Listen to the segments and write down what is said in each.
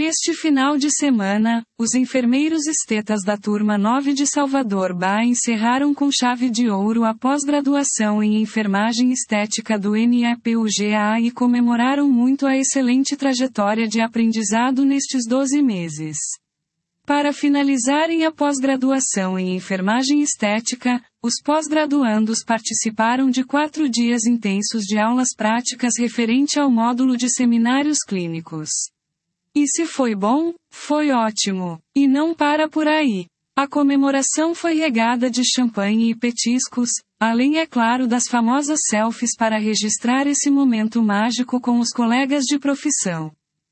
Neste final de semana, os enfermeiros estetas da turma 9 de Salvador Bahia encerraram com chave de ouro a pós-graduação em enfermagem estética do NEPUGA e comemoraram muito a excelente trajetória de aprendizado nestes 12 meses. Para finalizarem a pós-graduação em enfermagem estética, os pós-graduandos participaram de 4 dias intensos de aulas práticas referente ao módulo de seminários clínicos. E se foi bom, foi ótimo. E não para por aí. A comemoração foi regada de champanhe e petiscos, além, é claro, das famosas selfies para registrar esse momento mágico com os colegas de profissão.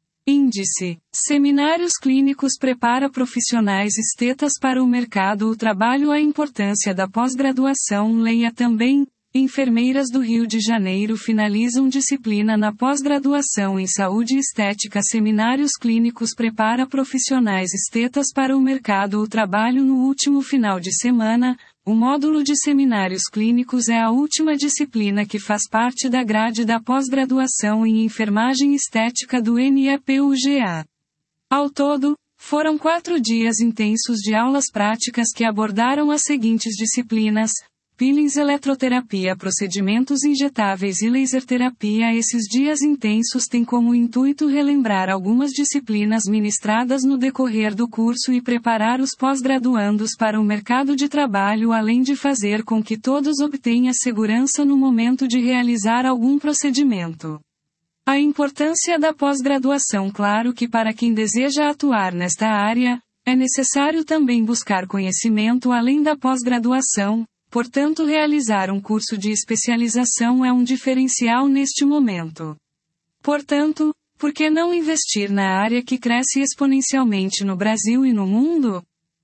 Índice: Seminários Clínicos prepara profissionais estetas para o mercado do trabalho. A importância da pós-graduação. Leia também. Enfermeiras do Rio de Janeiro finalizam disciplina na pós-graduação em saúde e estética. Seminários Clínicos prepara profissionais estetas para o mercado do trabalho. No último final de semana, o módulo de seminários clínicos é a última disciplina que faz parte da grade da pós-graduação em enfermagem estética do NEPUGA. Ao todo, foram 4 dias intensos de aulas práticas que abordaram as seguintes disciplinas: peelings, eletroterapia, procedimentos injetáveis e laser terapia. Esses dias intensos têm como intuito relembrar algumas disciplinas ministradas no decorrer do curso e preparar os pós-graduandos para o mercado de trabalho, além de fazer com que todos obtenham segurança no momento de realizar algum procedimento. A importância da pós-graduação. Claro que para quem deseja atuar nesta área, é necessário também buscar conhecimento além da pós-graduação. Portanto, realizar um curso de especialização é um diferencial neste momento. Portanto, por que não investir na área que cresce exponencialmente no Brasil e no mundo?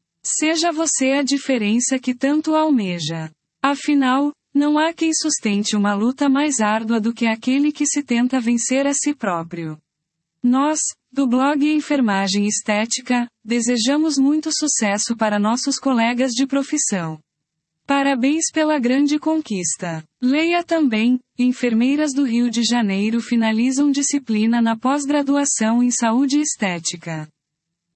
Seja você a diferença que tanto almeja. Afinal, não há quem sustente uma luta mais árdua do que aquele que se tenta vencer a si próprio. Nós, do blog Enfermagem Estética, desejamos muito sucesso para nossos colegas de profissão. Parabéns pela grande conquista. Leia também. Enfermeiras do Rio de Janeiro finalizam disciplina na pós-graduação em saúde e estética.